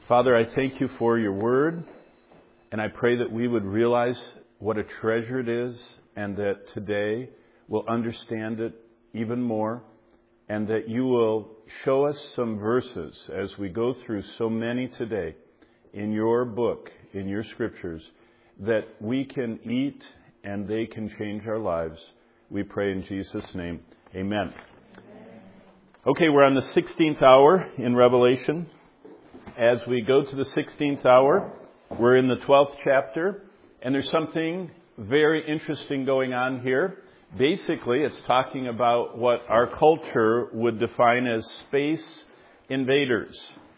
Father, I thank you for your word, and I pray that we would realize what a treasure it is, and that today we'll understand it even more, and that you will show us some verses as we go through so many today in your book, in your scriptures, that we can eat and they can change our lives. We pray in Jesus' name. Amen. Okay, we're on the 16th hour in Revelation. As we go to the 16th hour, we're in the 12th chapter, and there's something very interesting going on here. Basically, it's talking about what our culture would define as space invaders,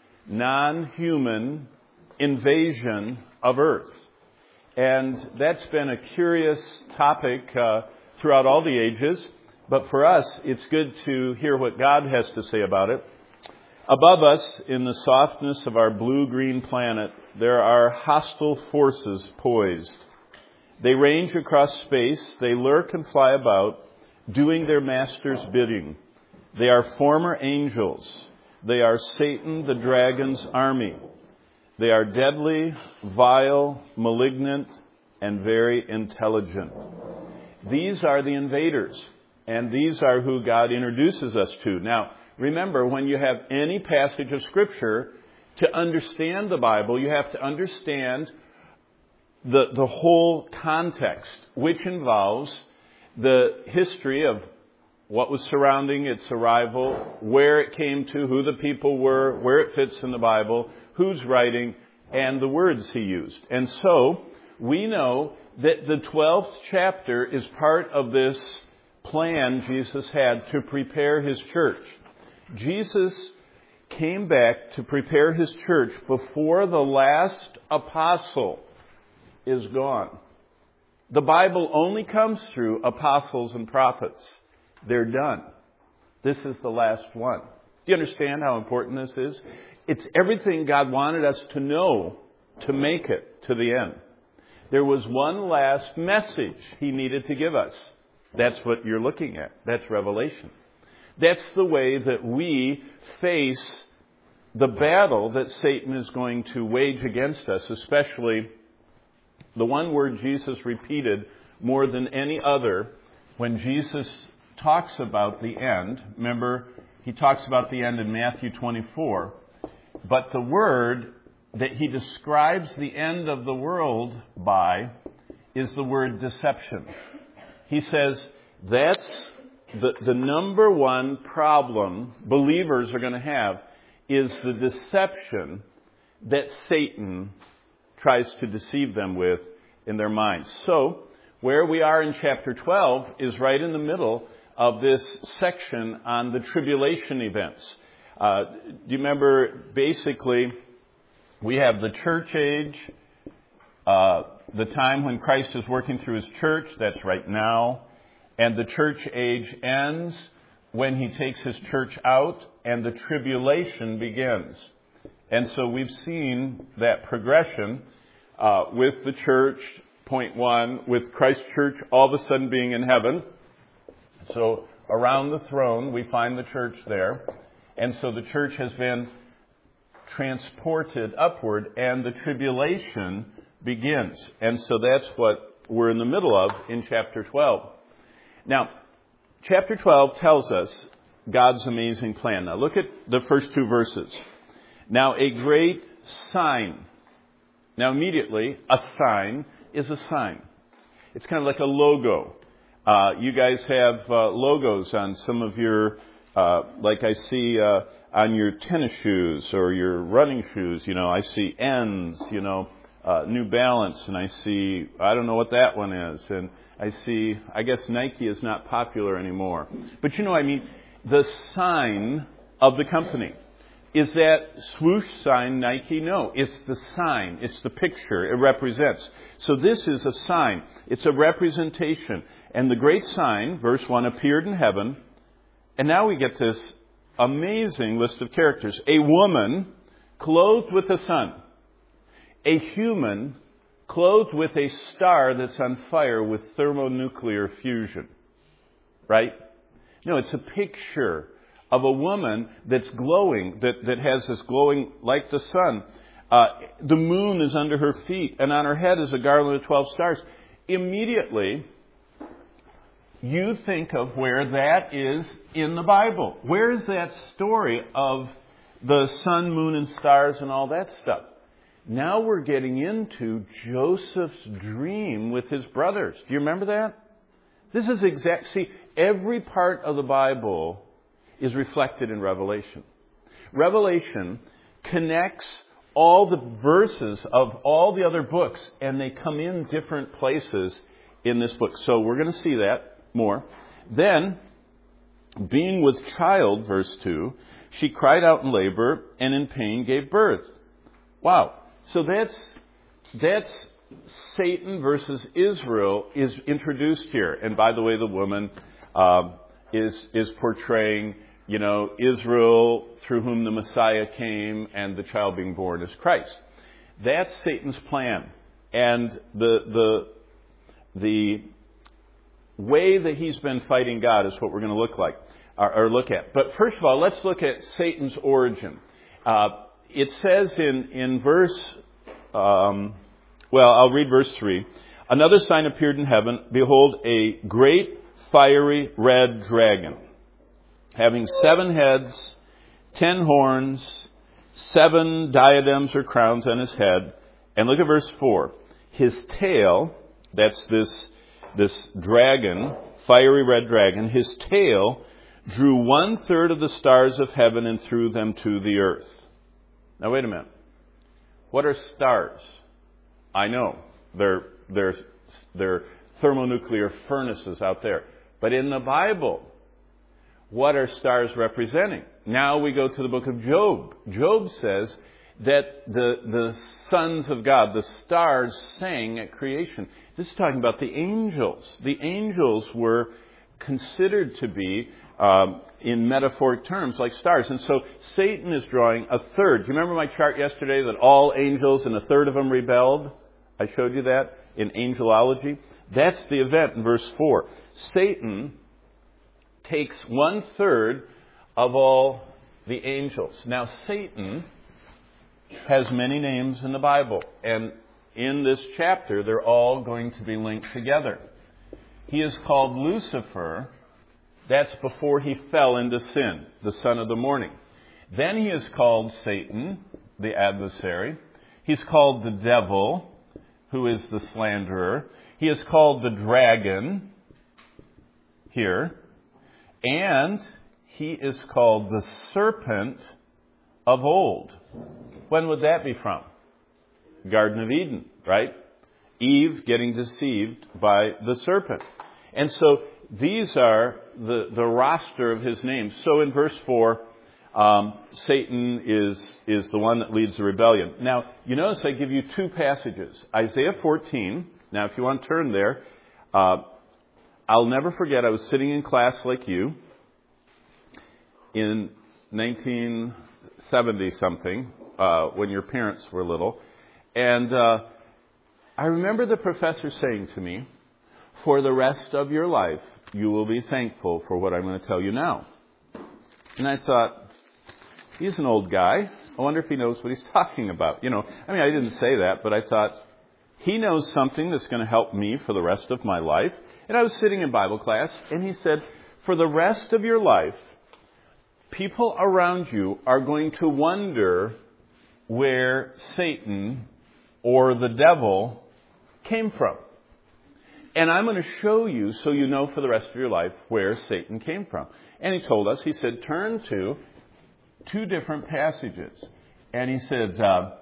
non-human invasion of Earth. And that's been a curious topic throughout all the ages, but for us, it's good to hear what God has to say about it. Above us, in the softness of our blue-green planet, there are hostile forces poised. They range across space, they lurk and fly about, doing their master's bidding. They are former angels. They are Satan the dragon's army. They are deadly, vile, malignant, and very intelligent. These are the invaders, and these are who God introduces us to. Now, remember, when you have any passage of Scripture, to understand the Bible, you have to understand the whole context, which involves the history of what was surrounding its arrival, where it came to, who the people were, where it fits in the Bible, who's writing, and the words he used. And so, we know that the 12th chapter is part of this plan Jesus had to prepare his church. Jesus came back to prepare his church before the last apostle is gone. The Bible only comes through apostles and prophets. They're done. This is the last one. Do you understand how important this is? It's everything God wanted us to know to make it to the end. There was one last message he needed to give us. That's what you're looking at. That's Revelation. That's the way that we face the battle that Satan is going to wage against us, especially the one word Jesus repeated more than any other when Jesus talks about the end. Remember, he talks about the end in Matthew 24. But the word that he describes the end of the world by is the word deception. He says that's the number one problem believers are going to have is the deception that Satan tries to deceive them with in their minds. So, where we are in chapter 12 is right in the middle of this section on the tribulation events. Do you remember, basically, we have the church age, the time when Christ is working through his church, that's right now. And the church age ends when he takes his church out and the tribulation begins. And so we've seen that progression with the church, point one, with Christ's church all of a sudden being in heaven. So around the throne, we find the church there. And so the church has been transported upward and the tribulation begins. And so that's what we're in the middle of in chapter 12. Now, chapter 12 tells us God's amazing plan. Now, look at the first two verses. Now, a great sign. Now, immediately, a sign is a sign. It's kind of like a logo. You guys have logos on some of your, like I see on your tennis shoes or your running shoes. You know, I see N's, New Balance, and I see, I don't know what that one is. And I see, I guess Nike is not popular anymore. But the sign of the company. Is that swoosh sign Nike? No, it's the sign. It's the picture it represents. So this is a sign. It's a representation. And the great sign, verse 1, appeared in heaven. And now we get this amazing list of characters. A woman clothed with the sun. A human clothed with a star that's on fire with thermonuclear fusion. Right? No, it's a picture of a woman that's glowing, that has this glowing like the sun. The moon is under her feet, and on her head is a garland of 12 stars. Immediately, you think of where that is in the Bible. Where is that story of the sun, moon, and stars and all that stuff? Now we're getting into Joseph's dream with his brothers. Do you remember that? This is see, every part of the Bible is reflected in Revelation. Revelation connects all the verses of all the other books, and they come in different places in this book. So we're going to see that more. Then, being with child, verse 2, she cried out in labor and in pain gave birth. Wow. So that's Satan versus Israel is introduced here. And by the way, the woman is portraying, Israel through whom the Messiah came, and the child being born is Christ. That's Satan's plan. And the way that he's been fighting God is what we're going to look at. But first of all, let's look at Satan's origin. It says in verse, I'll read verse 3. Another sign appeared in heaven. Behold, a great fiery red dragon, having 7 heads, 10 horns, 7 diadems or crowns on his head. And look at verse 4. His tail, that's this dragon, fiery red dragon, his tail drew 1/3 of the stars of heaven and threw them to the earth. Now wait a minute. What are stars? I know. They're thermonuclear furnaces out there. But in the Bible, what are stars representing? Now we go to the book of Job. Job says that the sons of God, the stars, sang at creation. This is talking about the angels. The angels were considered to be, in metaphoric terms, like stars. And so Satan is drawing 1/3. Do you remember my chart yesterday that all angels and 1/3 of them rebelled? I showed you that in angelology. That's the event in verse 4. Satan takes 1/3 of all the angels. Now, Satan has many names in the Bible, and in this chapter, they're all going to be linked together. He is called Lucifer. That's before he fell into sin, the son of the morning. Then he is called Satan, the adversary. He's called the devil, who is the slanderer. He is called the dragon here. And he is called the serpent of old. When would that be from? Garden of Eden, right? Eve getting deceived by the serpent. And so these are the roster of his names. So in verse 4, Satan is the one that leads the rebellion. Now, you notice I give you 2 passages. Isaiah 14. Now, if you want to turn there, I'll never forget, I was sitting in class like you in 1970-something, when your parents were little. And I remember the professor saying to me, for the rest of your life, you will be thankful for what I'm going to tell you now. And I thought, he's an old guy. I wonder if he knows what he's talking about. I didn't say that, but I thought, he knows something that's going to help me for the rest of my life. And I was sitting in Bible class, and he said, for the rest of your life, people around you are going to wonder where Satan or the devil came from. And I'm going to show you so you know for the rest of your life where Satan came from. And he told us, he said, turn to 2 different passages. And he said,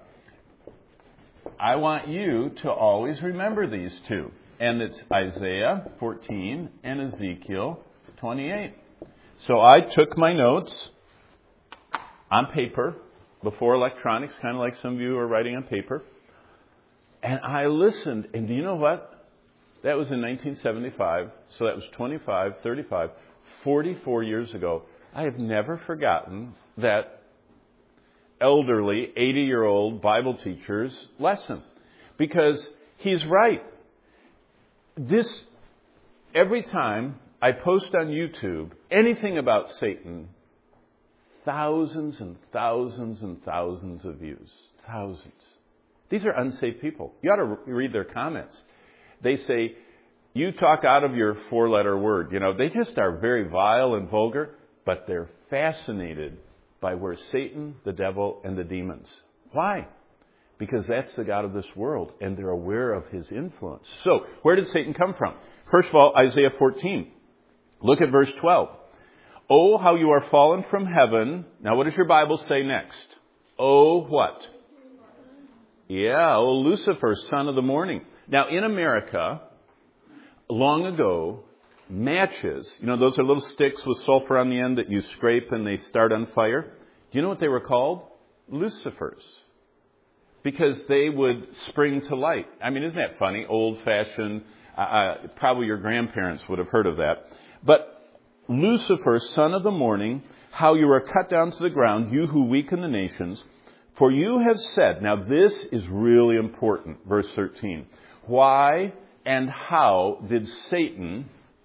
I want you to always remember these 2. And it's Isaiah 14 and Ezekiel 28. So I took my notes on paper before electronics, kind of like some of you are writing on paper. And I listened. And do you know what? That was in 1975. So that was 25, 35, 44 years ago. I have never forgotten that elderly, 80-year-old Bible teacher's lesson. Because he's right. Every time I post on YouTube anything about Satan, thousands and thousands and thousands of views. Thousands. These are unsaved people. You ought to read their comments. They say, you talk out of your four-letter word. They just are very vile and vulgar, but they're fascinated by where Satan, the devil, and the demons. Why? Because that's the God of this world, and they're aware of his influence. So, where did Satan come from? First of all, Isaiah 14. Look at verse 12. Oh, how you are fallen from heaven. Now, what does your Bible say next? Oh, what? Yeah, oh, Lucifer, son of the morning. Now, in America, long ago, matches, those are little sticks with sulfur on the end that you scrape and they start on fire. Do you know what they were called? Lucifers. Because they would spring to light. Isn't that funny? Old-fashioned. Probably your grandparents would have heard of that. But Lucifer, son of the morning, how you are cut down to the ground, you who weaken the nations. For you have said, now this is really important, verse 13. Why and how did Satan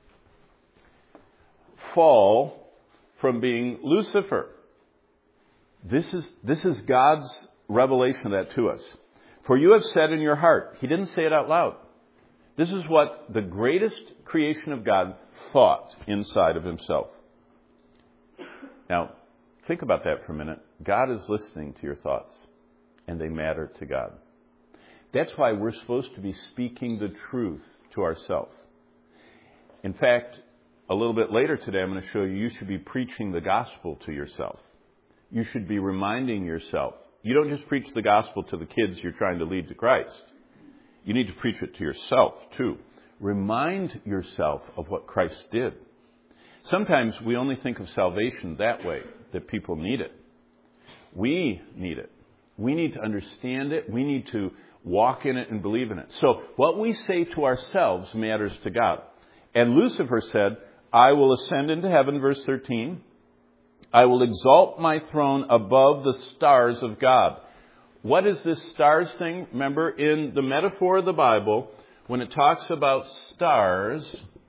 fall from being Lucifer? This is God's revelation of that to us. For you have said in your heart. He didn't say it out loud. This is what the greatest creation of God thought inside of himself. Now, think about that for a minute. God is listening to your thoughts, and they matter to God. That's why we're supposed to be speaking the truth to ourselves. In fact, a little bit later today, I'm going to show you should be preaching the gospel to yourself. You should be reminding yourself. You don't just preach the gospel to the kids you're trying to lead to Christ. You need to preach it to yourself, too. Remind yourself of what Christ did. Sometimes we only think of salvation that way, that people need it. We need it. We need to understand it. We need to walk in it and believe in it. So what we say to ourselves matters to God. And Lucifer said, I will ascend into heaven, verse 13. I will exalt my throne above the stars of God. What is this stars thing? Remember, in the metaphor of the Bible, when it talks about stars,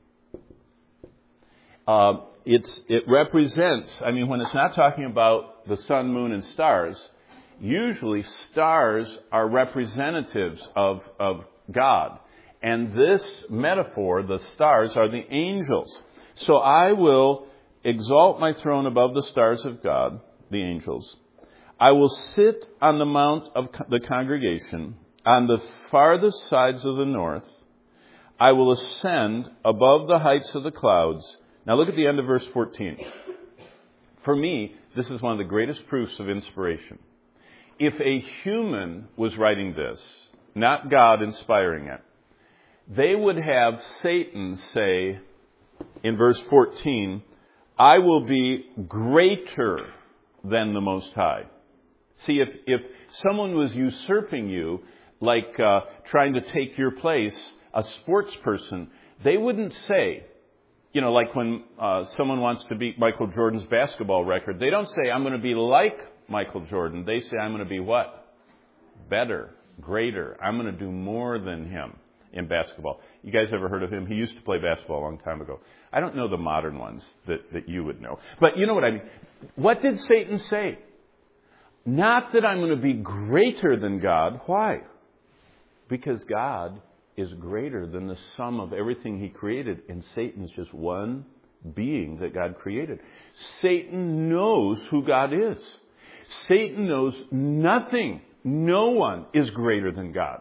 it represents, when it's not talking about the sun, moon, and stars, usually stars are representatives of God. And this metaphor, the stars, are the angels. So I will exalt my throne above the stars of God, the angels. I will sit on the mount of the congregation on the farthest sides of the north. I will ascend above the heights of the clouds. Now look at the end of verse 14. For me, this is one of the greatest proofs of inspiration. If a human was writing this, not God inspiring it, they would have Satan say in verse 14, I will be greater than the Most High. See, if someone was usurping you, like trying to take your place, a sports person, they wouldn't say, like when someone wants to beat Michael Jordan's basketball record, they don't say, I'm going to be like Michael Jordan. They say, I'm going to be what? Better, greater. I'm going to do more than him in basketball. You guys ever heard of him? He used to play basketball a long time ago. I don't know the modern ones that you would know. But you know what I mean. What did Satan say? Not that I'm going to be greater than God. Why? Because God is greater than the sum of everything he created, and Satan is just one being that God created. Satan knows who God is. Satan knows nothing. No one is greater than God.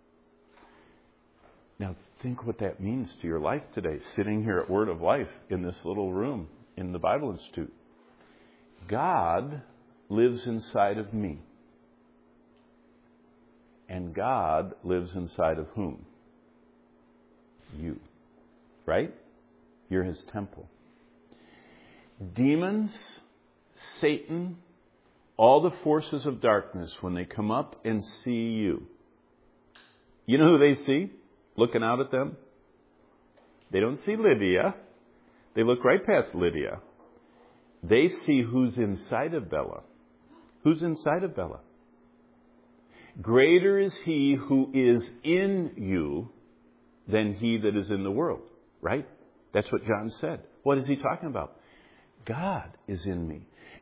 Now think what that means to your life today, sitting here at Word of Life in this little room in the Bible Institute. God lives inside of me. And God lives inside of whom? You. Right? You're his temple. Demons, Satan, all the forces of darkness, when they come up and see you, you know who they see looking out at them? They don't see Lydia. They look right past Lydia. They see who's inside of Bella. Who's inside of Bella? Greater is he who is in you than he that is in the world. Right? That's what John said. What is he talking about? God is in me.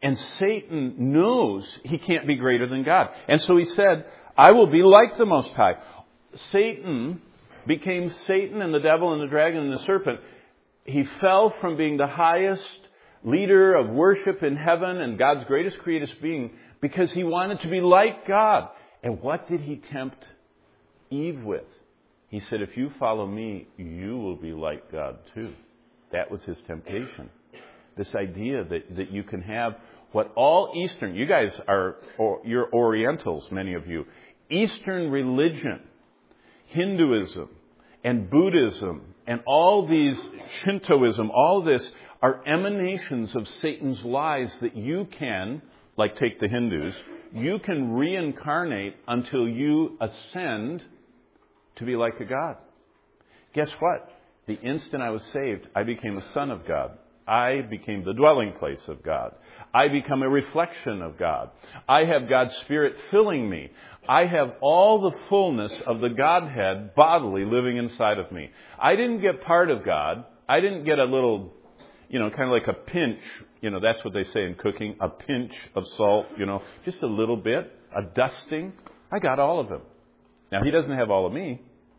And Satan knows he can't be greater than God. And so he said, I will be like the Most High. Satan became Satan and the devil and the dragon and the serpent. He fell from being the highest leader of worship in heaven and God's greatest creative being because he wanted to be like God. And what did he tempt Eve with? He said, if you follow me, you will be like God too. That was his temptation. This idea that you can have what all Eastern, you guys are, you're Orientals, many of you. Eastern religion, Hinduism and Buddhism and all these Shintoism, all this are emanations of Satan's lies that you can, like take the Hindus, you can reincarnate until you ascend to be like a God. Guess what? The instant I was saved, I became a son of God. I became the dwelling place of God. I become a reflection of God. I have God's Spirit filling me. I have all the fullness of the Godhead bodily living inside of me. I didn't get part of God. I didn't get a little, kind of like a pinch. That's what they say in cooking, a pinch of salt, just a little bit, a dusting. I got all of him. Now, he doesn't have all of me.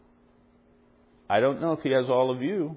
I don't know if he has all of you.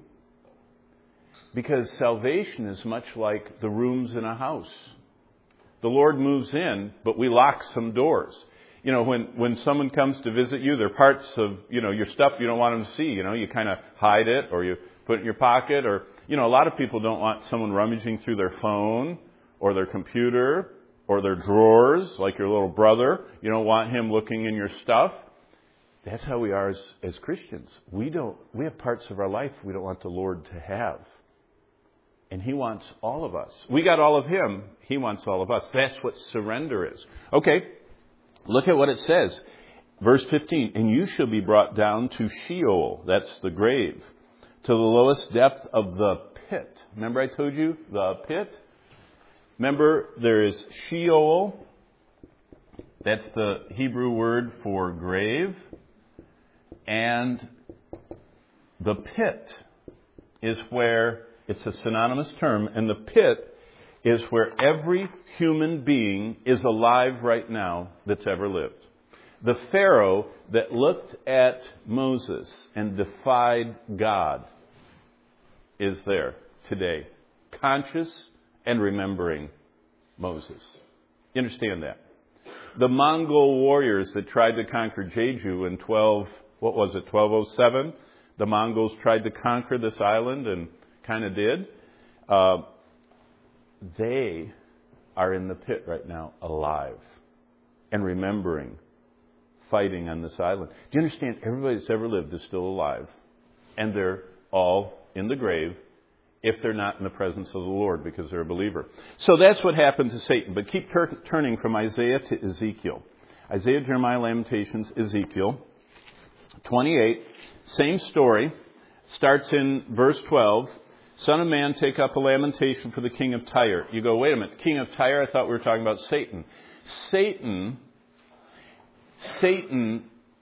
Because salvation is much like the rooms in a house. The Lord moves in, but we lock some doors. When someone comes to visit you, there are parts of, your stuff you don't want them to see. You kind of hide it or you put it in your pocket. Or, a lot of people don't want someone rummaging through their phone or their computer or their drawers, like your little brother. You don't want him looking in your stuff. That's how we are as Christians. We have parts of our life we don't want the Lord to have. And he wants all of us. We got all of him. He wants all of us. That's what surrender is. Okay, look at what it says. Verse 15, and you shall be brought down to Sheol. That's the grave. To the lowest depth of the pit. Remember I told you the pit? Remember there is Sheol. That's the Hebrew word for grave. And the pit is where... It's a synonymous term, and the pit is where every human being is alive right now that's ever lived. The Pharaoh that looked at Moses and defied God is there today, conscious and remembering Moses. You understand that? The Mongol warriors that tried to conquer Jeju in 1207, the Mongols tried to conquer this island and kind of did. They are in the pit right now, alive and remembering, fighting on this island. Do you understand? Everybody that's ever lived is still alive, and they're all in the grave if they're not in the presence of the Lord because they're a believer. So that's what happened to Satan. But keep turning from Isaiah to Ezekiel. Isaiah, Jeremiah, Lamentations, Ezekiel 28. Same story. Starts in verse 12. Son of man, take up a lamentation for the king of Tyre. You go, wait a minute, king of Tyre? I thought we were talking about Satan. Satan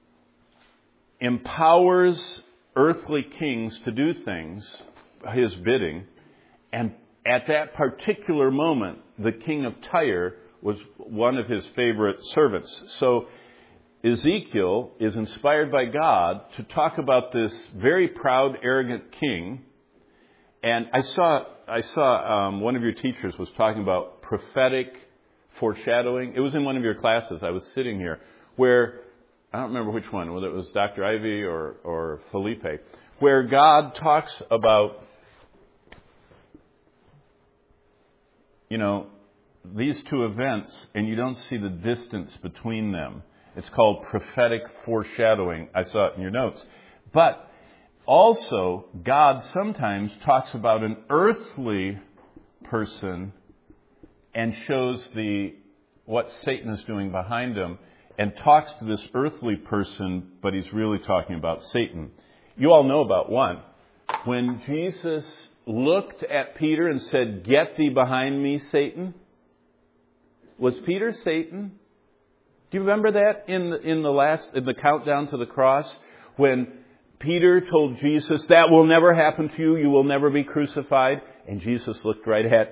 empowers earthly kings to do things, his bidding. And at that particular moment, the king of Tyre was one of his favorite servants. So Ezekiel is inspired by God to talk about this very proud, arrogant king. And I saw one of your teachers was talking about prophetic foreshadowing. It was in one of your classes. I was sitting here where, I don't remember which one, whether it was Dr. Ivy or Felipe, where God talks about, these two events and you don't see the distance between them. It's called prophetic foreshadowing. I saw it in your notes. But also, God sometimes talks about an earthly person and shows what Satan is doing behind him and talks to this earthly person, but he's really talking about Satan. You all know about one. When Jesus looked at Peter and said, "Get thee behind me, Satan," was Peter Satan? Do you remember that in the countdown to the cross when Peter told Jesus, "That will never happen to you. You will never be crucified." And Jesus looked right at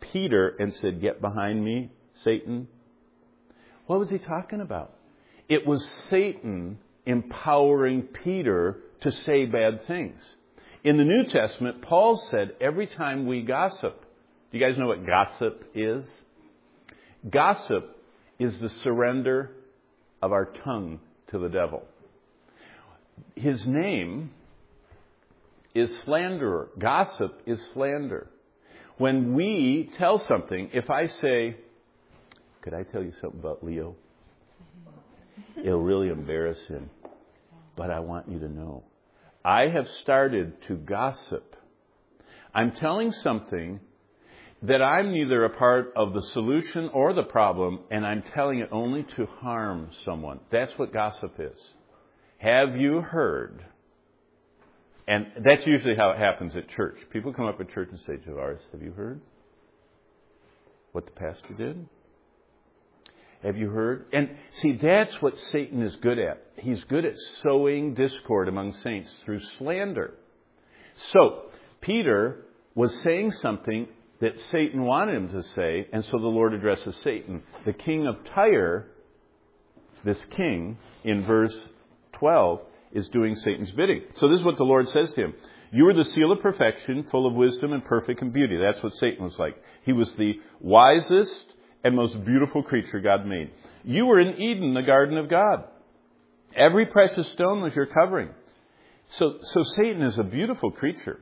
Peter and said, "Get behind me, Satan"? What was he talking about? It was Satan empowering Peter to say bad things. In the New Testament, Paul said every time we gossip, do you guys know what gossip is? Gossip is the surrender of our tongue to the devil. His name is slanderer. Gossip is slander. When we tell something, if I say, "Could I tell you something about Leo? It'll really embarrass him, but I want you to know." I have started to gossip. I'm telling something that I'm neither a part of the solution or the problem, and I'm telling it only to harm someone. That's what gossip is. Have you heard? And that's usually how it happens at church. People come up at church and say, "Javaris, have you heard what the pastor did? Have you heard?" And see, that's what Satan is good at. He's good at sowing discord among saints through slander. So, Peter was saying something that Satan wanted him to say, and so the Lord addresses Satan. The king of Tyre, this king, in verse 12, is doing Satan's bidding. So this is what the Lord says to him. "You are the seal of perfection, full of wisdom and perfect in beauty." That's what Satan was like. He was the wisest and most beautiful creature God made. "You were in Eden, the garden of God. Every precious stone was your covering." So Satan is a beautiful creature.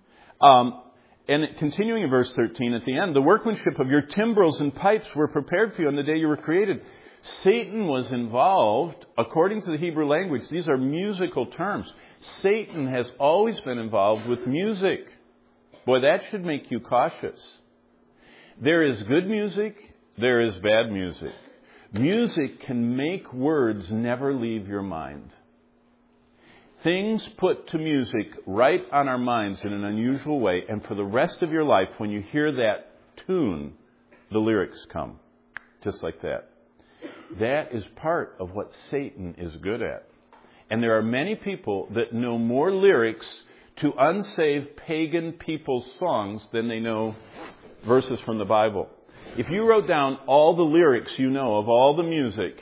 And continuing in verse 13 at the end, "The workmanship of your timbrels and pipes were prepared for you on the day you were created." Satan was involved, according to the Hebrew language. These are musical terms. Satan has always been involved with music. Boy, that should make you cautious. There is good music. There is bad music. Music can make words never leave your mind. Things put to music right on our minds in an unusual way, and for the rest of your life, when you hear that tune, the lyrics come. Just like that. That is part of what Satan is good at. And there are many people that know more lyrics to unsaved pagan people's songs than they know verses from the Bible. If you wrote down all the lyrics you know of all the music,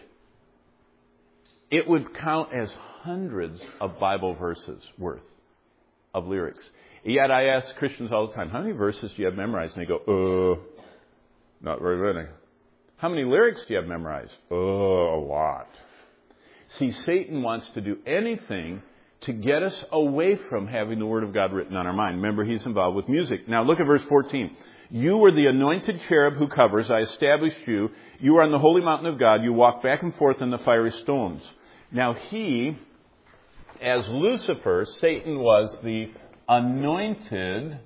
it would count as hundreds of Bible verses worth of lyrics. Yet I ask Christians all the time, "How many verses do you have memorized?" And they go, not very many. "How many lyrics do you have memorized?" A lot. See, Satan wants to do anything to get us away from having the Word of God written on our mind. Remember, he's involved with music. Now look at verse 14. "You were the anointed cherub who covers. I established you. You are on the holy mountain of God. You walk back and forth in the fiery stones." Now he, as Lucifer, Satan was the anointed.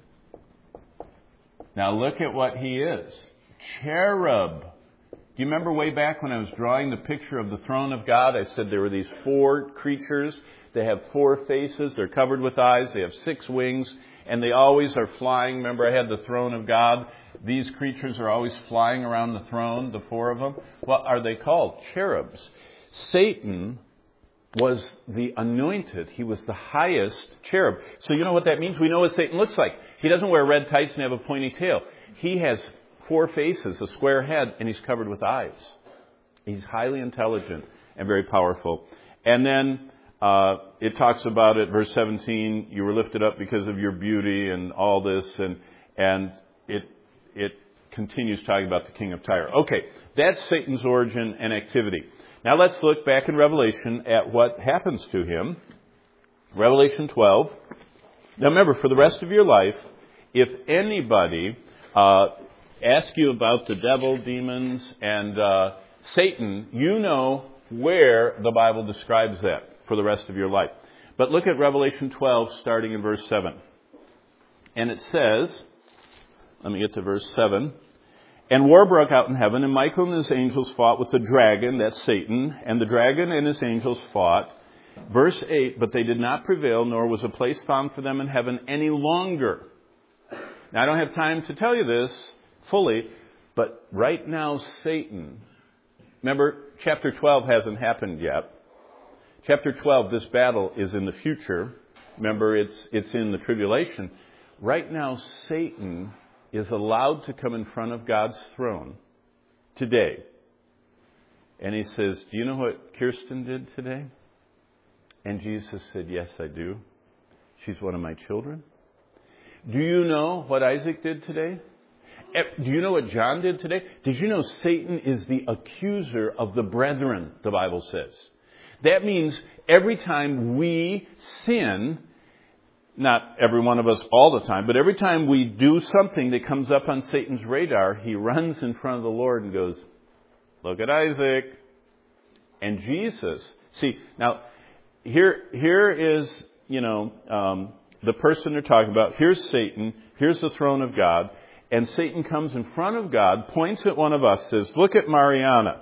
Now look at what he is. Cherub. Do you remember way back when I was drawing the picture of the throne of God? I said there were these 4 creatures. They have 4 faces. They're covered with eyes. They have 6 wings. And they always are flying. Remember, I had the throne of God. These creatures are always flying around the throne, the 4 of them. What are they called? Cherubs. Satan was the anointed. He was the highest cherub. So you know what that means? We know what Satan looks like. He doesn't wear red tights and have a pointy tail. He has 4 faces, a square head, and he's covered with eyes. He's highly intelligent and very powerful. And then it talks about it, verse 17, "You were lifted up because of your beauty," and all this, and it continues talking about the king of Tyre. Okay, that's Satan's origin and activity. Now let's look back in Revelation at what happens to him. Revelation 12. Now remember, for the rest of your life, if anybody asks you about the devil, demons, and Satan, you know where the Bible describes that for the rest of your life. But look at Revelation 12, starting in verse 7. And it says, let me get to verse 7. "And war broke out in heaven, and Michael and his angels fought with the dragon," that's Satan, "and the dragon and his angels fought." Verse 8, "But they did not prevail, nor was a place found for them in heaven any longer." Now, I don't have time to tell you this fully, but right now Satan, remember, chapter 12 hasn't happened yet. Chapter 12, this battle is in the future. Remember, it's in the tribulation. Right now, Satan is allowed to come in front of God's throne today. And he says, do you know what Kirsten did today? And Jesus said, yes, I do. She's one of my children. Do you know what Isaac did today? Do you know what John did today? Did you know Satan is the accuser of the brethren, the Bible says? That means every time we sin, not every one of us all the time, but every time we do something that comes up on Satan's radar, he runs in front of the Lord and goes, look at Isaac. And Jesus, see, now, here is, the person they're talking about. Here's Satan. Here's the throne of God. And Satan comes in front of God, points at one of us, says, look at Mariana.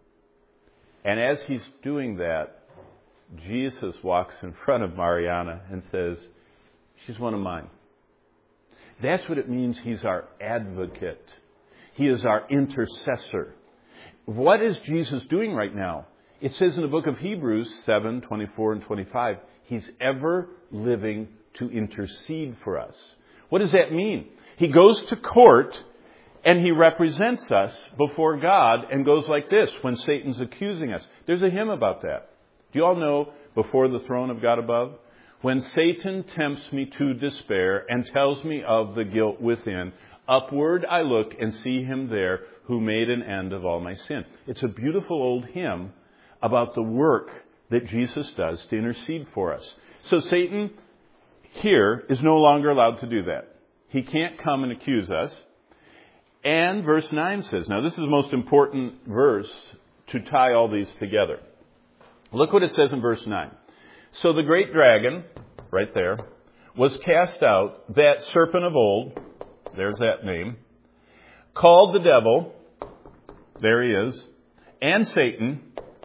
And as he's doing that, Jesus walks in front of Mariana and says, she's one of mine. That's what it means he's our advocate. He is our intercessor. What is Jesus doing right now? It says in the book of Hebrews 7, 24 and 25, he's ever living to intercede for us. What does that mean? He goes to court and he represents us before God and goes like this when Satan's accusing us. There's a hymn about that. Do you all know Before the Throne of God Above? When Satan tempts me to despair and tells me of the guilt within, upward I look and see him there who made an end of all my sin. It's a beautiful old hymn about the work that Jesus does to intercede for us. So Satan here is no longer allowed to do that. He can't come and accuse us. And verse 9 says, now this is the most important verse to tie all these together. Look what it says in verse 9. So the great dragon, right there, was cast out, that serpent of old, there's that name, called the devil, there he is, and Satan,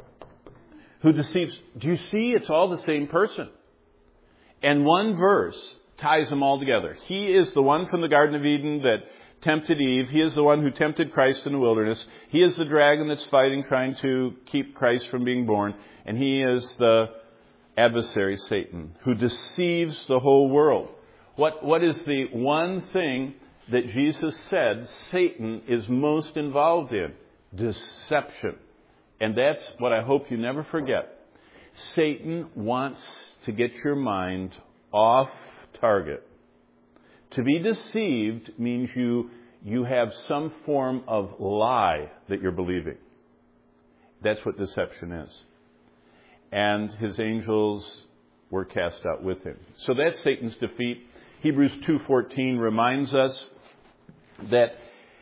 who deceives. Do you see? It's all the same person. And one verse ties them all together. He is the one from the Garden of Eden that tempted Eve. He is the one who tempted Christ in the wilderness. He is the dragon that's fighting, trying to keep Christ from being born. And he is the adversary, Satan, who deceives the whole world. What is the one thing that Jesus said Satan is most involved in? Deception. And that's what I hope you never forget. Satan wants to get your mind off target. To be deceived means you have some form of lie that you're believing. That's what deception is. And his angels were cast out with him. So that's Satan's defeat. Hebrews 2:14 reminds us that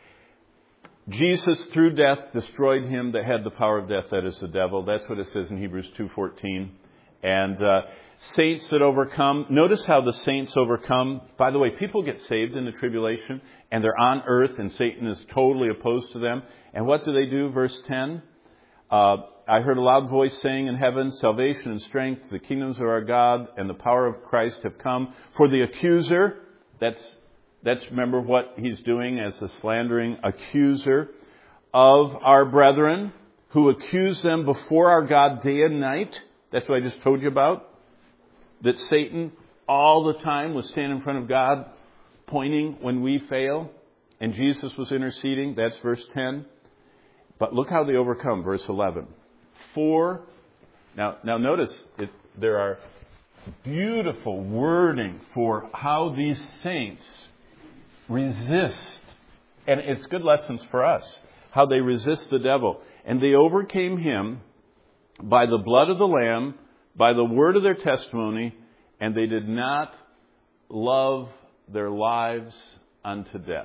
Jesus, through death, destroyed him that had the power of death, that is the devil. That's what it says in Hebrews 2:14. And saints that overcome. Notice how the saints overcome. By the way, people get saved in the tribulation, and they're on earth, and Satan is totally opposed to them. And what do? Verse 10. I heard a loud voice saying in heaven, salvation and strength, the kingdoms of our God and the power of Christ have come. For the accuser, that's remember what he's doing as the slandering accuser of our brethren, who accuse them before our God day and night. That's what I just told you about. That Satan all the time was standing in front of God, pointing when we fail. And Jesus was interceding. That's verse 10. But look how they overcome, verse 11. Now notice, there are beautiful wording for how these saints resist. And it's good lessons for us, how they resist the devil. And they overcame him by the blood of the Lamb, by the word of their testimony, and they did not love their lives unto death.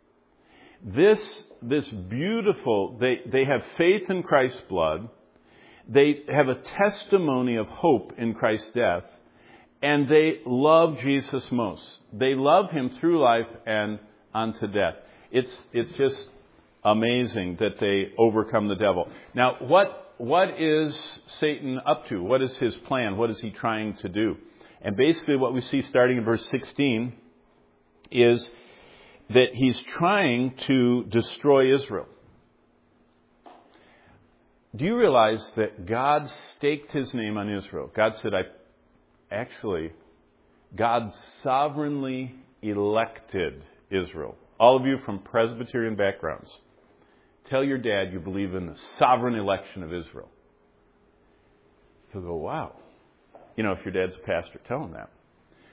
This beautiful, they have faith in Christ's blood. They have a testimony of hope in Christ's death. And they love Jesus most. They love him through life and unto death. It's just amazing that they overcome the devil. Now, what is Satan up to? What is his plan? What is he trying to do? And basically what we see starting in verse 16 is that he's trying to destroy Israel. Do you realize that God staked his name on Israel? God said, God sovereignly elected Israel. all of you from Presbyterian backgrounds, tell your dad you believe in the sovereign election of Israel. He'll go, wow. You know, if your dad's a pastor, tell him that.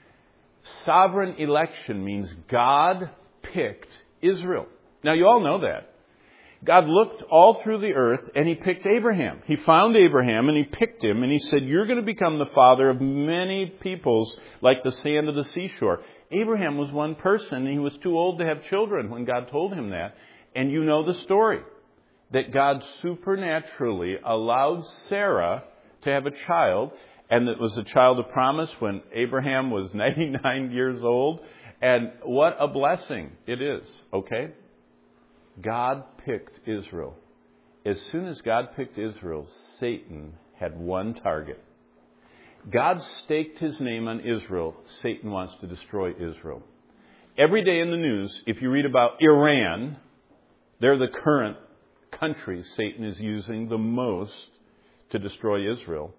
Sovereign election means God picked Israel. Now, you all know that. God looked all through the earth and He picked Abraham. He found Abraham and He picked him and He said, you're going to become the father of many peoples like the sand of the seashore. Abraham was one person and he was too old to have children when God told him that. And you know the story, that God supernaturally allowed Sarah to have a child, and it was a child of promise when Abraham was 99 years old. And what a blessing it is, okay? God picked Israel. As soon as God picked Israel, Satan had one target. God staked His name on Israel. Satan wants to destroy Israel. Every day in the news, if you read about Iran, they're the current country Satan is using the most to destroy Israel.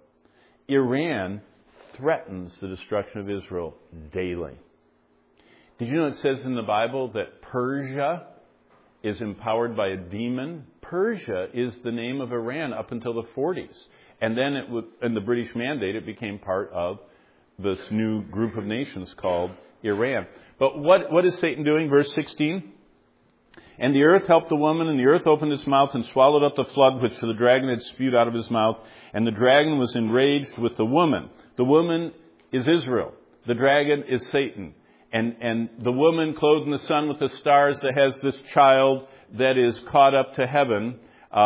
Iran threatens the destruction of Israel daily. Did you know it says in the Bible that Persia is empowered by a demon? Persia is the name of Iran up until the 40s. And then in the British Mandate, it became part of this new group of nations called Iran. But what is Satan doing? Verse 16. And the earth helped the woman, and the earth opened its mouth and swallowed up the flood which the dragon had spewed out of his mouth. And the dragon was enraged with the woman. The woman is Israel. The dragon is Satan. And the woman clothed in the sun with the stars that has this child that is caught up to heaven.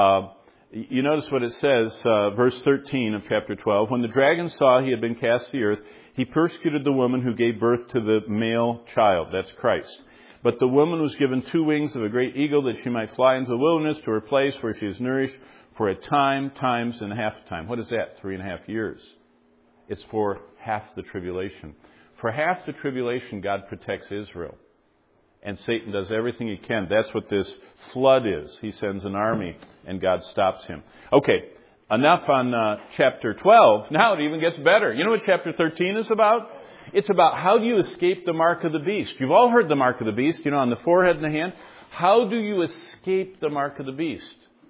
You notice what it says, verse 13 of chapter 12. When the dragon saw he had been cast to the earth, he persecuted the woman who gave birth to the male child. That's Christ. But the woman was given 2 wings of a great eagle that she might fly into the wilderness to her place where she is nourished for a time, times, and a half time. What is that? 3.5 years. It's for half the tribulation. For half the tribulation, God protects Israel. And Satan does everything he can. That's what this flood is. He sends an army and God stops him. Okay, enough on chapter 12. Now it even gets better. You know what chapter 13 is about? It's about how do you escape the mark of the beast. You've all heard the mark of the beast, you know, on the forehead and the hand. How do you escape the mark of the beast?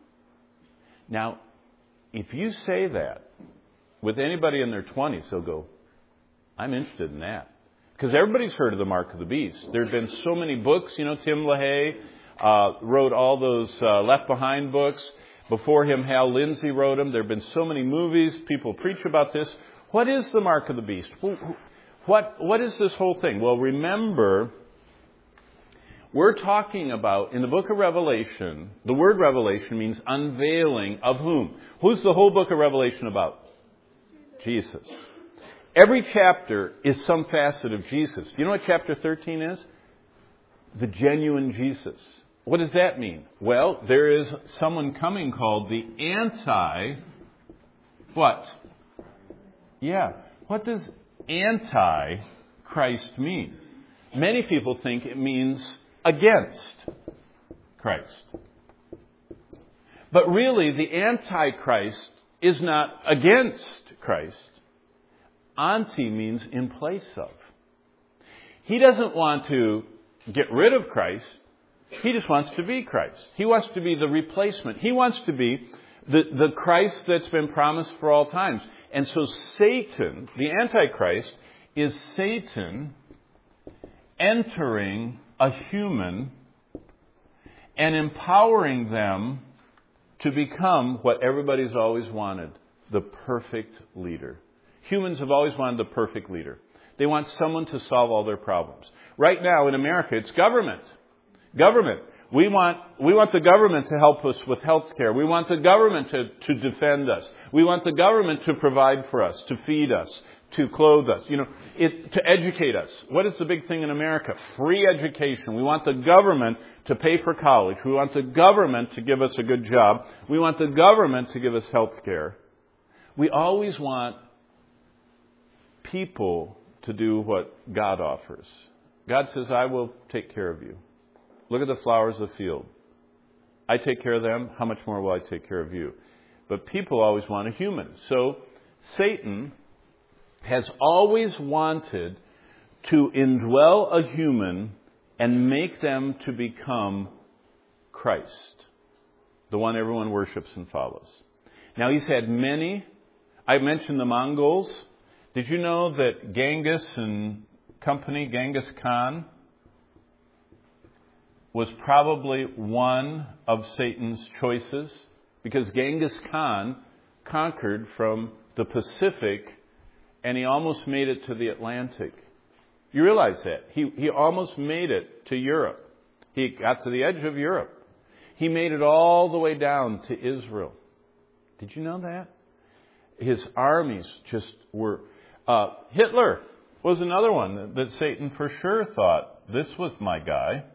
Now, if you say that with anybody in their 20s, they'll go, I'm interested in that. Because everybody's heard of the mark of the beast. There's been so many books. You know, Tim LaHaye wrote all those Left Behind books. Before him, Hal Lindsey wrote them. There have been so many movies. People preach about this. What is the mark of the beast? What is this whole thing? Well, remember, we're talking about, in the book of Revelation, the word revelation means unveiling of whom? Who's the whole book of Revelation about? Jesus. Every chapter is some facet of Jesus. Do you know what chapter 13 is? The genuine Jesus. What does that mean? Well, there is someone coming called the what? Yeah. What does anti-Christ mean? Many people think it means against Christ. But really, the Antichrist is not against Christ. Anti means in place of. He doesn't want to get rid of Christ. He just wants to be Christ. He wants to be the replacement. He wants to be the Christ that's been promised for all times. And so Satan, the Antichrist, is Satan entering a human and empowering them to become what everybody's always wanted, the perfect leader. Humans have always wanted the perfect leader. They want someone to solve all their problems. Right now in America, it's government. Government. We want the government to help us with health care. We want the government to defend us. We want the government to provide for us, to feed us, to clothe us, to educate us. What is the big thing in America? Free education. We want the government to pay for college. We want the government to give us a good job. We want the government to give us health care. We always want people to do what God offers. God says, I will take care of you. Look at the flowers of the field. I take care of them. How much more will I take care of you? But people always want a human. So Satan has always wanted to indwell a human and make them to become Christ, the one everyone worships and follows. Now, he's had many. I mentioned the Mongols. Did you know that Genghis and company, Genghis Khan, was probably one of Satan's choices? Because Genghis Khan conquered from the Pacific and he almost made it to the Atlantic. You realize that? He almost made it to Europe. He got to the edge of Europe. He made it all the way down to Israel. Did you know that? His armies just were... Hitler was another one that Satan for sure thought, this was my guy.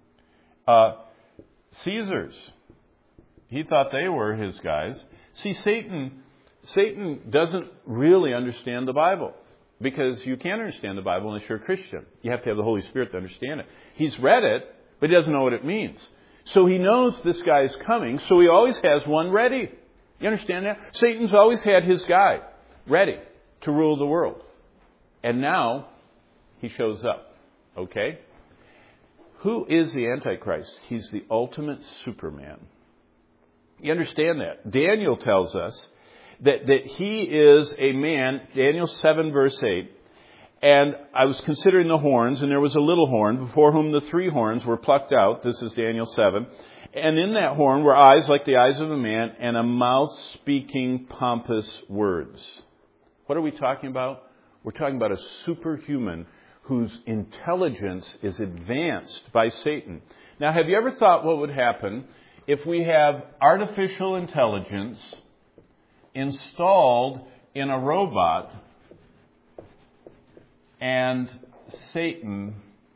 Caesars, he thought they were his guys. See, Satan doesn't really understand the Bible, because you can't understand the Bible unless you're a Christian. You have to have the Holy Spirit to understand it. He's read it, but he doesn't know what it means. So he knows this guy is coming, so he always has one ready. You understand that? Satan's always had his guy ready to rule the world. And now he shows up. Okay? Who is the Antichrist? He's the ultimate Superman. You understand that? Daniel tells us that he is a man, Daniel 7 verse 8, and I was considering the horns, and there was a little horn before whom the 3 horns were plucked out. This is Daniel 7. And in that horn were eyes like the eyes of a man, and a mouth speaking pompous words. What are we talking about? We're talking about a superhuman whose intelligence is advanced by Satan. Now, have you ever thought what would happen if we have artificial intelligence installed in a robot and Satan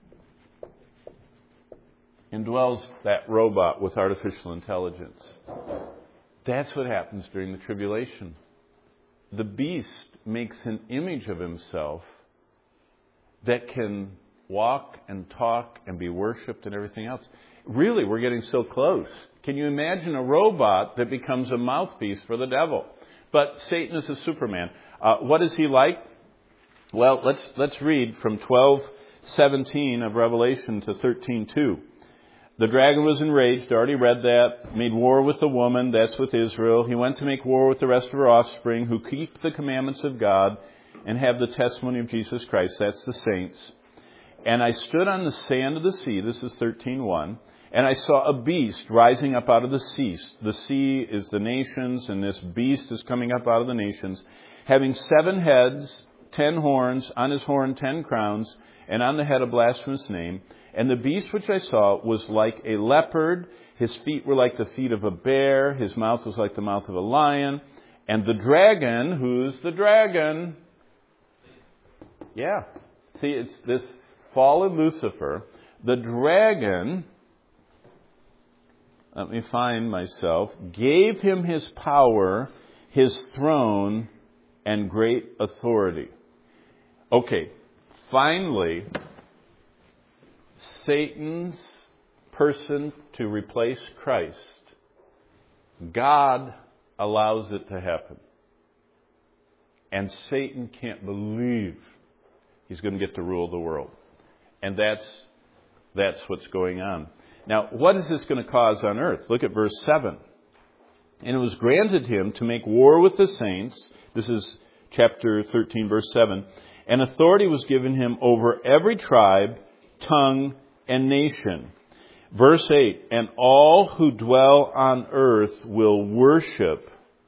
indwells that robot with artificial intelligence? That's what happens during the tribulation. The beast makes an image of himself that can walk and talk and be worshipped and everything else. Really, we're getting so close. Can you imagine a robot that becomes a mouthpiece for the devil? But Satan is a Superman. What is he like? Well, let's read from 12:17 of Revelation to 13:2. The dragon was enraged, already read that, made war with the woman, that's with Israel. He went to make war with the rest of her offspring who keep the commandments of God and have the testimony of Jesus Christ, that's the saints. And I stood on the sand of the sea, this is 13:1, and I saw a beast rising up out of the sea. The sea is the nations, and this beast is coming up out of the nations, having 7 heads, 10 horns, on his horn 10 crowns, and on the head a blasphemous name. And the beast which I saw was like a leopard. His feet were like the feet of a bear. His mouth was like the mouth of a lion. And the dragon, who's the dragon? Yeah. See, it's this fallen Lucifer. The dragon, let me find myself, gave him his power, his throne, and great authority. Okay, finally, Satan's person to replace Christ, God allows it to happen. And Satan can't believe he's going to get to rule the world. And that's what's going on. Now, what is this going to cause on earth? Look at verse 7. And it was granted him to make war with the saints. This is chapter 13, verse 7. And authority was given him over every tribe, tongue, and nation. Verse 8, and all who dwell on earth will worship,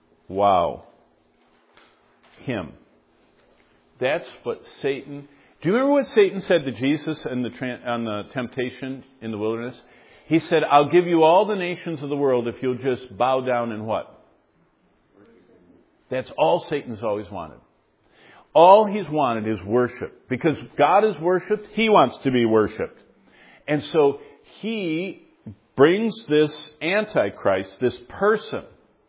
him. That's what Satan... Do you remember what Satan said to Jesus on the temptation in the wilderness? He said, I'll give you all the nations of the world if you'll just bow down and what? That's all Satan's always wanted. All he's wanted is worship. Because God is worshipped, he wants to be worshipped. And so he brings this Antichrist, this person,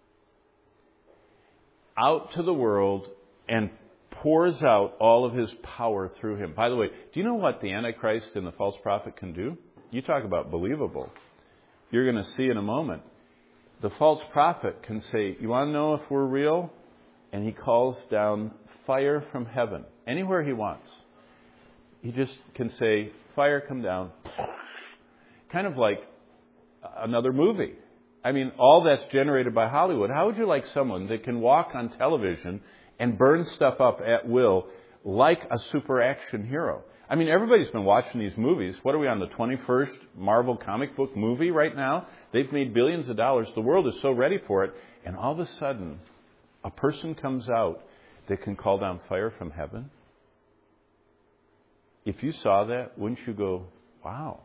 out to the world and pours out all of his power through him. By the way, do you know what the Antichrist and the false prophet can do? You talk about believable. You're going to see in a moment. The false prophet can say, you want to know if we're real? And he calls down fire from heaven, anywhere he wants. He just can say, fire come down, kind of like another movie. I mean, all that's generated by Hollywood. How would you like someone that can walk on television and burn stuff up at will like a super action hero? I mean, everybody's been watching these movies. What are we on, the 21st Marvel comic book movie right now? They've made billions of dollars. The world is so ready for it. And all of a sudden, a person comes out that can call down fire from heaven. If you saw that, wouldn't you go, wow?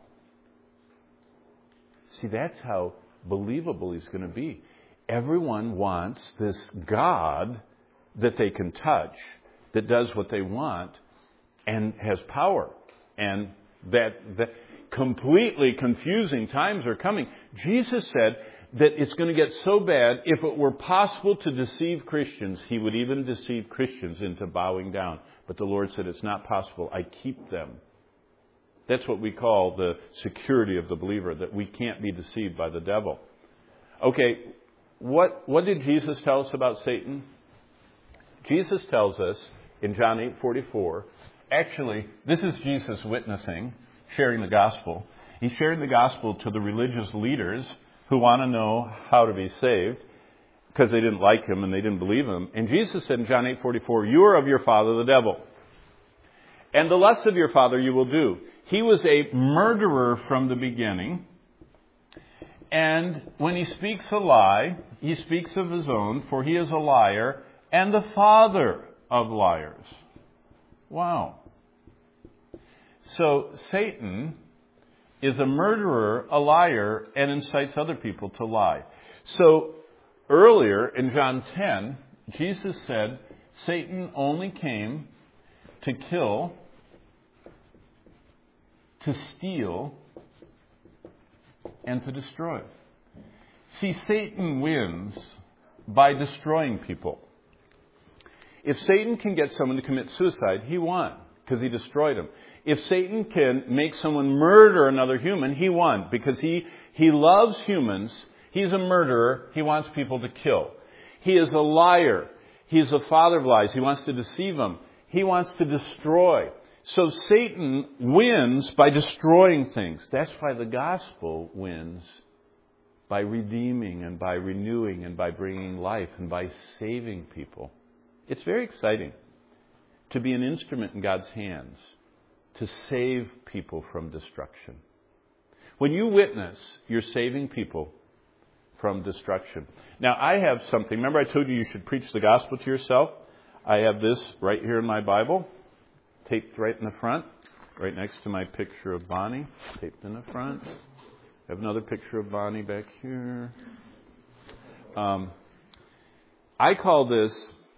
See, that's how believable he's going to be. Everyone wants this God that they can touch, that does what they want, and has power. And that completely confusing times are coming. Jesus said that it's going to get so bad, if it were possible to deceive Christians, he would even deceive Christians into bowing down. But the Lord said, it's not possible. I keep them. That's what we call the security of the believer, that we can't be deceived by the devil. Okay, what did Jesus tell us about Satan? Jesus tells us in John 8:44, actually, this is Jesus witnessing, sharing the gospel. He's sharing the gospel to the religious leaders who want to know how to be saved because they didn't like him and they didn't believe him. And Jesus said in John 8:44, you are of your father the devil, and the lusts of your father you will do. He was a murderer from the beginning, and when he speaks a lie, he speaks of his own, for he is a liar and the father of liars. Wow. So Satan is a murderer, a liar, and incites other people to lie. So earlier in John 10, Jesus said Satan only came to kill, to steal, and to destroy. See, Satan wins by destroying people. If Satan can get someone to commit suicide, he won because he destroyed him. If Satan can make someone murder another human, he won because he loves humans. He's a murderer. He wants people to kill. He is a liar. He's the father of lies. He wants to deceive them. He wants to destroy. So Satan wins by destroying things. That's why the gospel wins by redeeming and by renewing and by bringing life and by saving people. It's very exciting to be an instrument in God's hands to save people from destruction. When you witness, you're saving people from destruction. Now, I have something. Remember I told you should preach the gospel to yourself? I have this right here in my Bible, taped right in the front, right next to my picture of Bonnie, taped in the front. I have another picture of Bonnie back here. I call this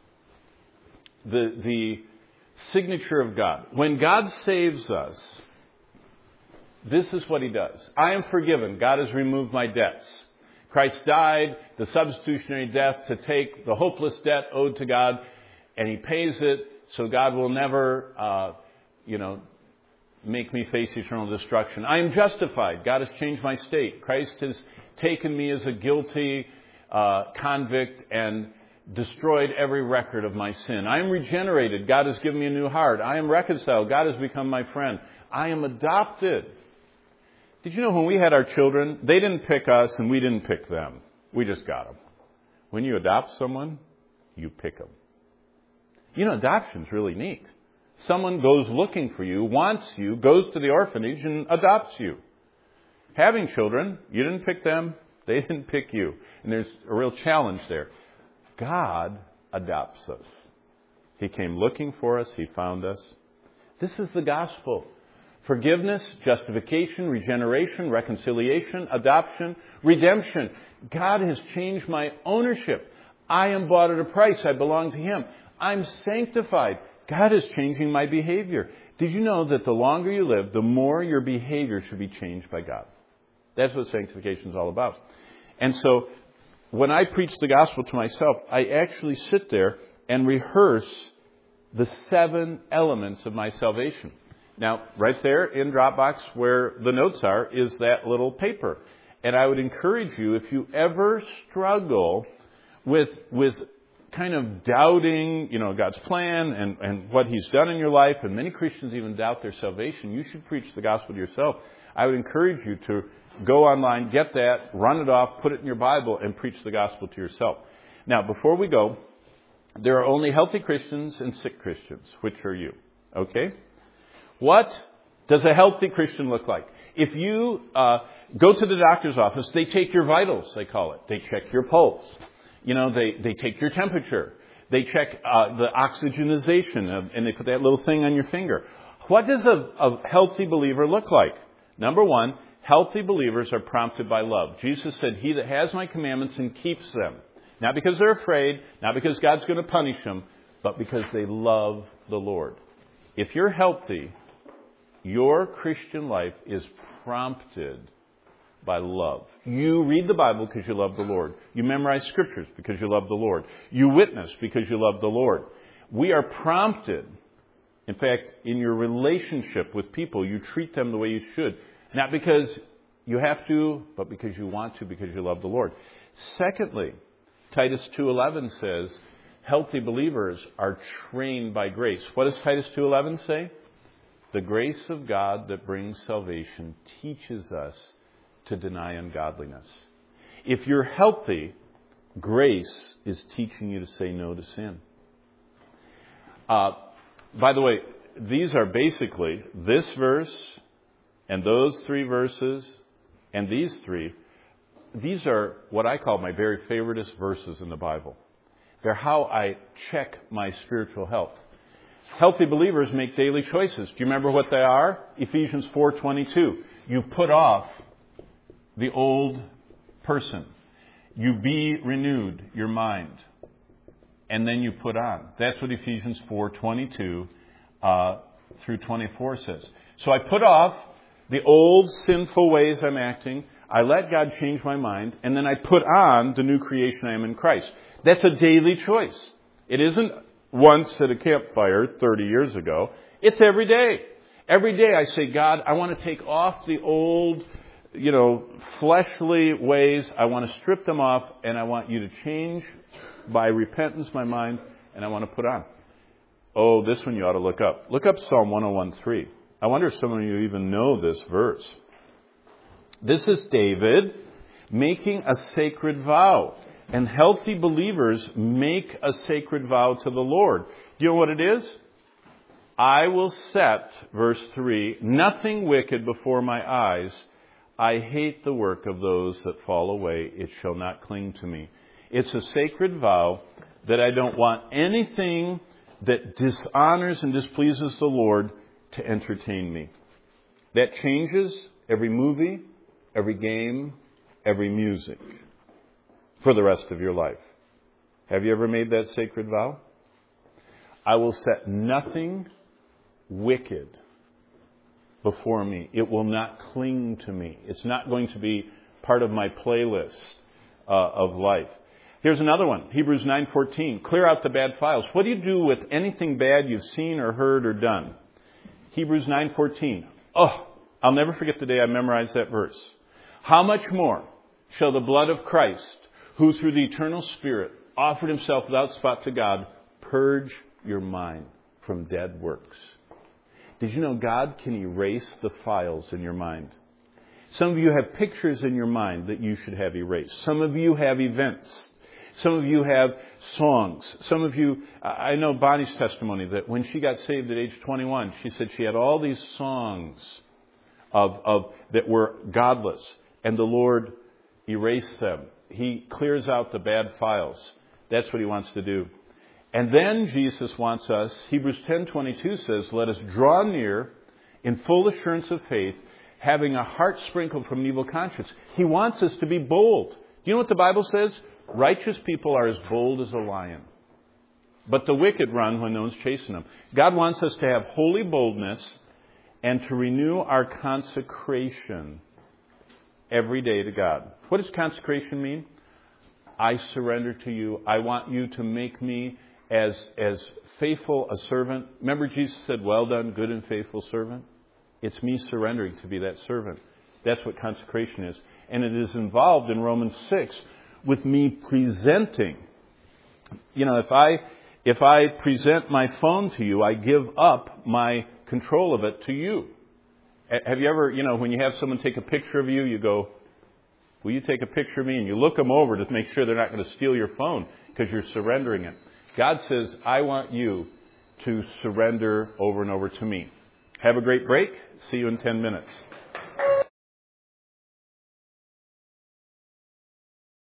the signature of God. When God saves us, this is what he does. I am forgiven. God has removed my debts. Christ died, the substitutionary death, to take the hopeless debt owed to God, and he pays it, so God will never, make me face eternal destruction. I am justified. God has changed my state. Christ has taken me as a guilty convict and destroyed every record of my sin. I am regenerated. God has given me a new heart. I am reconciled. God has become my friend. I am adopted. Did you know when we had our children, they didn't pick us and we didn't pick them. We just got them. When you adopt someone, you pick them. You know, adoption's really neat. Someone goes looking for you, wants you, goes to the orphanage and adopts you. Having children, you didn't pick them, they didn't pick you. And there's a real challenge there. God adopts us. He came looking for us. He found us. This is the gospel. Forgiveness, justification, regeneration, reconciliation, adoption, redemption. God has changed my ownership. I am bought at a price. I belong to him. I'm sanctified. God is changing my behavior. Did you know that the longer you live, the more your behavior should be changed by God? That's what sanctification is all about. And so when I preach the gospel to myself, I actually sit there and rehearse the 7 elements of my salvation. Now, right there in Dropbox where the notes are is that little paper. And I would encourage you, if you ever struggle with kind of doubting, God's plan and what he's done in your life, and many Christians even doubt their salvation, you should preach the gospel to yourself. I would encourage you go online, get that, run it off, put it in your Bible, and preach the gospel to yourself. Now, before we go, there are only healthy Christians and sick Christians. Which are you? Okay? What does a healthy Christian look like? If you go to the doctor's office, they take your vitals, they call it. They check your pulse. They take your temperature. They check the oxygenization, and they put that little thing on your finger. What does a healthy believer look like? Number one, healthy believers are prompted by love. Jesus said, "He that has my commandments and keeps them," not because they're afraid, not because God's going to punish them, but because they love the Lord. If you're healthy, your Christian life is prompted by love. You read the Bible because you love the Lord. You memorize scriptures because you love the Lord. You witness because you love the Lord. We are prompted. In fact, in your relationship with people, you treat them the way you should. Not because you have to, but because you want to, because you love the Lord. Secondly, Titus 2:11 says, healthy believers are trained by grace. What does Titus 2:11 say? The grace of God that brings salvation teaches us to deny ungodliness. If you're healthy, grace is teaching you to say no to sin. By the way, these are basically this verse and those 3 verses and these 3. These are what I call my very favoriteest verses in the Bible. They're how I check my spiritual health. Healthy believers make daily choices. Do you remember what they are? Ephesians 4:22. You put off the old person. You be renewed, your mind. And then you put on. That's what Ephesians 4:22 through 24 says. So I put off the old sinful ways I'm acting. I let God change my mind. And then I put on the new creation I am in Christ. That's a daily choice. It isn't once at a campfire 30 years ago. It's every day. Every day I say, God, I want to take off the old, fleshly ways. I want to strip them off, and I want you to change by repentance my mind, and I want to put on. Oh, this one you ought to look up. Look up Psalm 101:3. I wonder if some of you even know this verse. This is David making a sacred vow. And healthy believers make a sacred vow to the Lord. Do you know what it is? I will set, verse 3, nothing wicked before my eyes. I hate the work of those that fall away. It shall not cling to me. It's a sacred vow that I don't want anything that dishonors and displeases the Lord to entertain me. That changes every movie, every game, every music for the rest of your life. Have you ever made that sacred vow? I will set nothing wicked before me. It will not cling to me. It's not going to be part of my playlist of life. Here's another one. Hebrews 9:14. Clear out the bad files. What do you do with anything bad you've seen or heard or done? Hebrews 9:14. Oh, I'll never forget the day I memorized that verse. How much more shall the blood of Christ, who through the eternal Spirit offered himself without spot to God, purge your mind from dead works? Did you know God can erase the files in your mind? Some of you have pictures in your mind that you should have erased. Some of you have events. Some of you have songs. Some of you, I know Bonnie's testimony that when she got saved at age 21, she said she had all these songs that were godless, and the Lord erased them. He clears out the bad files. That's what he wants to do. And then Jesus wants us, Hebrews 10:22 says, let us draw near in full assurance of faith, having a heart sprinkled from an evil conscience. He wants us to be bold. Do you know what the Bible says? Righteous people are as bold as a lion, but the wicked run when no one's chasing them. God wants us to have holy boldness and to renew our consecration every day to God. What does consecration mean? I surrender to you. I want you to make me as faithful a servant. Remember Jesus said, well done, good and faithful servant? It's me surrendering to be that servant. That's what consecration is. And it is involved in Romans 6 with me presenting. You know, if I present my phone to you, I give up my control of it to you. Have you ever, when you have someone take a picture of you, you go, will you take a picture of me? And you look them over to make sure they're not going to steal your phone because you're surrendering it. God says, I want you to surrender over and over to me. Have a great break. See you in 10 minutes.